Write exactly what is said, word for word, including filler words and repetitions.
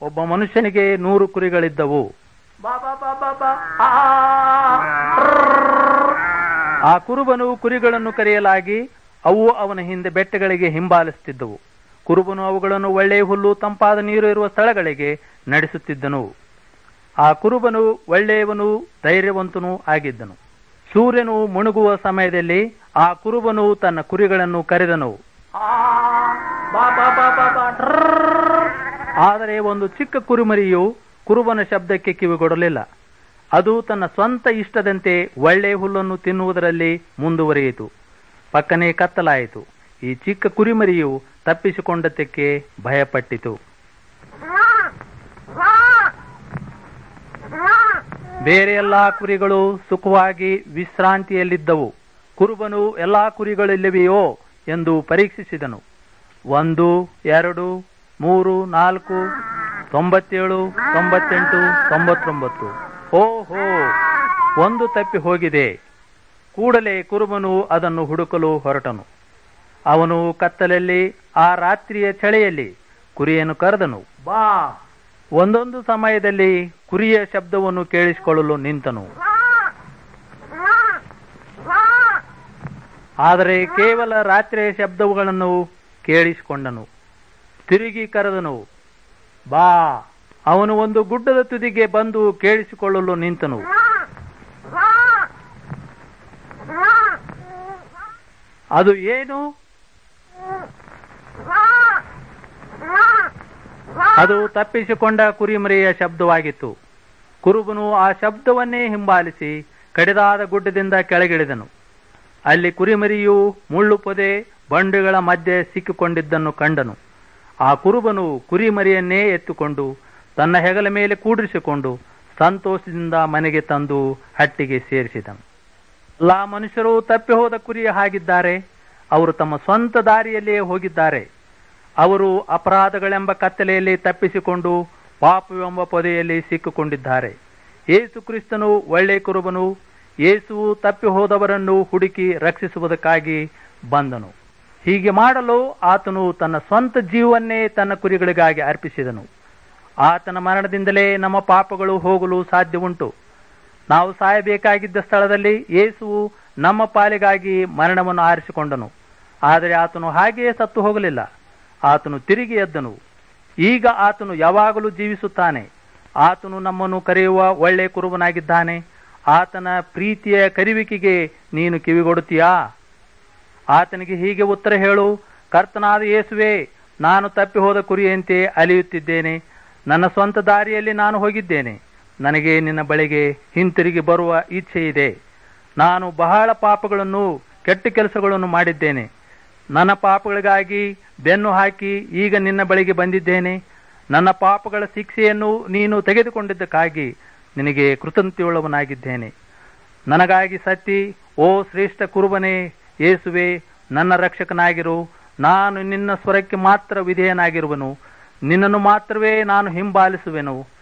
ಒಬ್ಬ ಮನುಷ್ಯನಿಗೆ ನೂರು ಕುರಿಗಳಿದ್ದವು. ಆ ಕುರುಬನು ಕುರಿಗಳನ್ನು ಕರೆಯಲಾಗಿ ಅವು ಅವನ ಹಿಂದೆ ಬೆಟ್ಟಗಳಿಗೆ ಹಿಂಬಾಲಿಸುತ್ತಿದ್ದವು. ಕುರುಬನು ಅವುಗಳನ್ನು ಒಳ್ಳೆಯ ಹುಲ್ಲು ತಂಪಾದ ನೀರು ಇರುವ ಸ್ಥಳಗಳಿಗೆ ನಡೆಸುತ್ತಿದ್ದನು. ಆ ಕುರುಬನು ಒಳ್ಳೆಯವನು ಧೈರ್ಯವಂತನೂ ಆಗಿದ್ದನು. ಸೂರ್ಯನು ಮುಣುಗುವ ಸಮಯದಲ್ಲಿ ಆ ಕುರುಬನು ತನ್ನ ಕುರಿಗಳನ್ನು ಕರೆದನು. ಆದರೆ ಒಂದು ಚಿಕ್ಕ ಕುರಿಮರಿಯು ಕುರುಬನ ಶಬ್ದಕ್ಕೆ ಕಿವಿಗೊಡಲಿಲ್ಲ. ಅದು ತನ್ನ ಸ್ವಂತ ಇಷ್ಟದಂತೆ ಒಳ್ಳೆಯ ಹುಲ್ಲನ್ನು ತಿನ್ನುವುದರಲ್ಲಿ ಮುಂದುವರಿಯಿತು. ಪಕ್ಕನೆ ಕತ್ತಲಾಯಿತು. ಈ ಚಿಕ್ಕ ಕುರಿಮರಿಯು ತಪ್ಪಿಸಿಕೊಂಡದ್ದಕ್ಕೆ ಭಯಪಟ್ಟಿತು. ಬೇರೆ ಎಲ್ಲಾ ಕುರಿಗಳು ಸುಖವಾಗಿ ವಿಶ್ರಾಂತಿಯಲ್ಲಿದ್ದವು. ಕುರುಬನು ಎಲ್ಲಾ ಕುರಿಗಳಿಲ್ಲವೆಯೋ ಎಂದು ಪರೀಕ್ಷಿಸಿದನು. ಒಂದು, ಎರಡು, ಮೂರು, ನಾಲ್ಕು, ತೊಂಬತ್ತೇಳು, ತೊಂಬತ್ತೆಂಟು, ತೊಂಬತ್ತೊಂಬತ್ತು. ಓಹೋ, ಒಂದು ತಪ್ಪಿ ಹೋಗಿದೆ. ಕೂಡಲೇ ಕುರುಬನು ಅದನ್ನು ಹುಡುಕಲು ಹೊರಟನು. ಅವನು ಕತ್ತಲಲ್ಲಿ ಆ ರಾತ್ರಿಯ ಚಳಿಯಲ್ಲಿ ಕುರಿಯನ್ನು ಕರೆದನು. ಬಾ. ಒಂದೊಂದು ಸಮಯದಲ್ಲಿ ಕುರಿಯ ಶಬ್ದವನ್ನು ಕೇಳಿಸಿಕೊಳ್ಳಲು ನಿಂತನು. ಆದರೆ ಕೇವಲ ರಾತ್ರಿಯ ಶಬ್ದಗಳನ್ನು ಕೇಳಿಸಿಕೊಂಡನು. ತಿರುಗಿ ಕರೆದನು. ಬಾ. ಅವನು ಒಂದು ಗುಡ್ಡದ ತುದಿಗೆ ಬಂದು ಕೇಳಿಸಿಕೊಳ್ಳಲು ನಿಂತನು. ಅದು ಏನು? ಅದು ತಪ್ಪಿಸಿಕೊಂಡ ಕುರಿಮರಿಯ ಶಬ್ದವಾಗಿತ್ತು. ಕುರುಬನು ಆ ಶಬ್ದವನ್ನೇ ಹಿಂಬಾಲಿಸಿ ಕಡಿದಾದ ಗುಡ್ಡದಿಂದ ಕೆಳಗಿಳಿದನು. ಅಲ್ಲಿ ಕುರಿಮರಿಯು ಮುಳ್ಳು ಪೊದೆ ಬಂಡೆಗಳ ಮಧ್ಯೆ ಸಿಕ್ಕಿಕೊಂಡಿದ್ದನ್ನು ಕಂಡನು. ಆ ಕುರುಬನು ಕುರಿಮರಿಯನ್ನೇ ಎತ್ತುಕೊಂಡು ತನ್ನ ಹೆಗಲ ಮೇಲೆ ಕೂಡಿಸಿಕೊಂಡು ಸಂತೋಷದಿಂದ ಮನೆಗೆ ತಂದು ಹಟ್ಟಿಗೆ ಸೇರಿಸಿದನು. ಎಲ್ಲಾ ಮನುಷ್ಯರು ತಪ್ಪಿ ಹೋದ ಕುರಿಯ ಹಾಗಿದ್ದಾರೆ. ಅವರು ತಮ್ಮ ಸ್ವಂತ ದಾರಿಯಲ್ಲಿಯೇ ಹೋಗಿದ್ದಾರೆ. ಅವರು ಅಪರಾಧಗಳೆಂಬ ಕತ್ತಲೆಯಲ್ಲಿ ತಪ್ಪಿಸಿಕೊಂಡು ಪಾಪವೆಂಬ ಪೊದೆಯಲ್ಲಿ ಸಿಕ್ಕಿಕೊಂಡಿದ್ದಾರೆ. ಯೇಸು ಕ್ರಿಸ್ತನು ಒಳ್ಳೆ ಕುರುಬನು. ಯೇಸುವು ತಪ್ಪಿ ಹೋದವರನ್ನು ಹುಡುಕಿ ರಕ್ಷಿಸುವುದಕ್ಕಾಗಿ ಬಂದನು. ಹೀಗೆ ಮಾಡಲು ಆತನು ತನ್ನ ಸ್ವಂತ ಜೀವನ್ನೇ ತನ್ನ ಕುರಿಗಳಿಗಾಗಿ ಅರ್ಪಿಸಿದನು. ಆತನ ಮರಣದಿಂದಲೇ ನಮ್ಮ ಪಾಪಗಳು ಹೋಗಲು ಸಾಧ್ಯವುಂಟು. ನಾವು ಸಾಯಬೇಕಾಗಿದ್ದ ಸ್ಥಳದಲ್ಲಿ ಯೇಸುವು ನಮ್ಮ ಪಾಲಿಗಾಗಿ ಮರಣವನ್ನು ಆರಿಸಿಕೊಂಡನು. ಆದರೆ ಆತನು ಹಾಗೆಯೇ ಸತ್ತು ಹೋಗಲಿಲ್ಲ. ಆತನು ತಿರುಗಿ ಎದ್ದನು. ಈಗ ಆತನು ಯಾವಾಗಲೂ ಜೀವಿಸುತ್ತಾನೆ. ಆತನು ನಮ್ಮನ್ನು ಕರೆಯುವ ಒಳ್ಳೆ ಕುರುಬನಾಗಿದ್ದಾನೆ. ಆತನ ಪ್ರೀತಿಯ ಕರೆಯುವಿಕೆಗೆ ನೀನು ಕಿವಿಗೊಡುತ್ತೀಯಾ? ಆತನಿಗೆ ಹೀಗೆ ಉತ್ತರ ಹೇಳು. ಕರ್ತನಾದ ಯೇಸುವೇ, ನಾನು ತಪ್ಪಿ ಹೋದ ಕುರಿಯಂತೆ ಅಲಿಯುತ್ತಿದ್ದೇನೆ. ನನ್ನ ಸ್ವಂತ ದಾರಿಯಲ್ಲಿ ನಾನು ಹೋಗಿದ್ದೇನೆ. ನನಗೆ ನಿನ್ನ ಬಳಿಗೆ ಹಿಂತಿರುಗಿ ಬರುವ ಇಚ್ಛೆ ಇದೆ. ನಾನು ಬಹಳ ಪಾಪಗಳನ್ನು, ಕೆಟ್ಟ ಕೆಲಸಗಳನ್ನು ಮಾಡಿದ್ದೇನೆ. ನನ್ನ ಪಾಪಗಳಿಗಾಗಿ ಬೆನ್ನು ಹಾಕಿ ಈಗ ನಿನ್ನ ಬಳಿಗೆ ಬಂದಿದ್ದೇನೆ. ನನ್ನ ಪಾಪಗಳ ಶಿಕ್ಷೆಯನ್ನು ನೀನು ತೆಗೆದುಕೊಂಡಿದ್ದಕ್ಕಾಗಿ ನಿನಗೆ ಕೃತಜ್ಞತೆಯುಳ್ಳವನಾಗಿದ್ದೇನೆ. ನನಗಾಗಿ ಸತ್ತಿ, ಓ ಶ್ರೇಷ್ಠ ಕುರುಬನೇ ಯೇಸುವೆ, ನನ್ನ ರಕ್ಷಕನಾಗಿರು. ನಾನು ನಿನ್ನ ಸ್ವರಕ್ಕೆ ಮಾತ್ರ ವಿಧೇಯನಾಗಿರುವನು. ನಿನ್ನನ್ನು ಮಾತ್ರವೇ ನಾನು ಹಿಂಬಾಲಿಸುವೆನು.